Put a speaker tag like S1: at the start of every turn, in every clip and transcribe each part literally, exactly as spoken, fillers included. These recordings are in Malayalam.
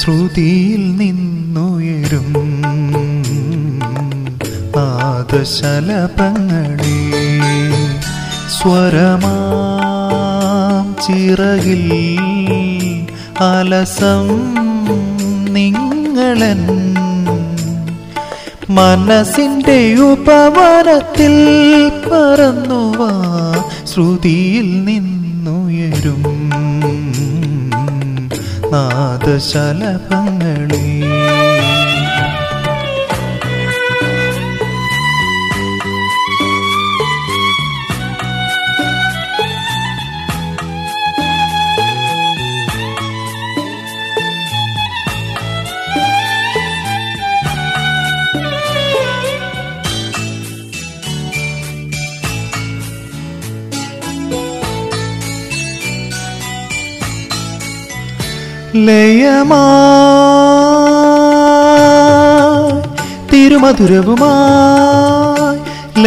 S1: ശ്രുതിയിൽ നിന്നുയരും നാദശലഭങ്ങളെ സ്വരമാം ചിറകിൽ അലസം നിങ്ങളൻ മനസ്സിൻ്റെ ഉപവനത്തിൽ പറന്നുവാ ശ്രുതിയിൽ നിന്നുയരും നാദശലഭങ്ങളെ ലയമായി തിരുമധുരവുമായി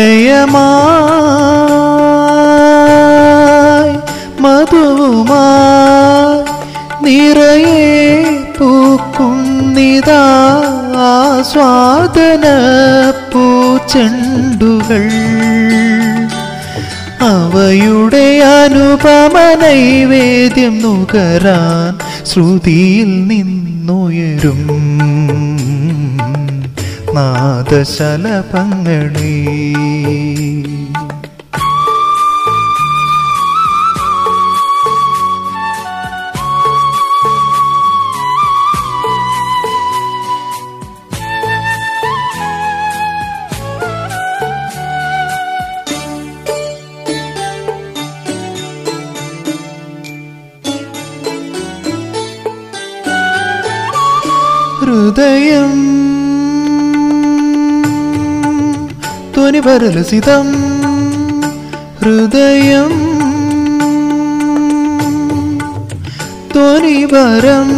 S1: ലയമായി മധുവുമായി നിറയെ പൂക്കുന്നിതാ സ്വാദന പൂച്ചെണ്ടുകൾ അവയുടെ അനുപമ നൈവേദ്യം നുകരാൻ ശ്രുതിയിൽ നിന്നുയരും നാദശലഭങ്ങളെ ഹൃദയം ധ്വനിപരലസിതം ഹൃദയം ധ്വനിപരം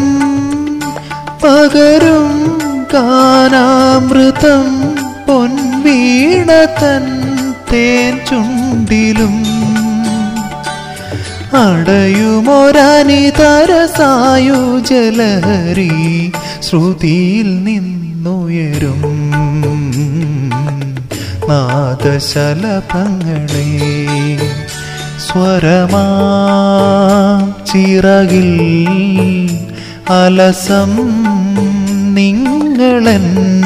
S1: പകരും ഗാനാമൃതം പൊൻവീണ തൻ തേൻ ചുണ്ടിലും അടയുമൊരനിതര സായുജലഹരി ശ്രുതിയിൽ നിന്നുയരും നാദശലഭങ്ങളെ സ്വരമാം ചിറകിൽ അലസം നിങ്ങളൻ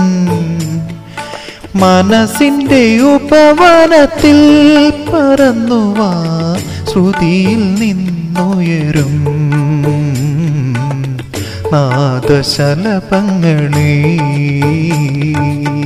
S1: മനസ്സിൻ്റെ ഉപവനത്തിൽ പറന്നുവാ ശ്രുതിയിൽ നിന്നുയരും നാദശലഭങ്ങളെ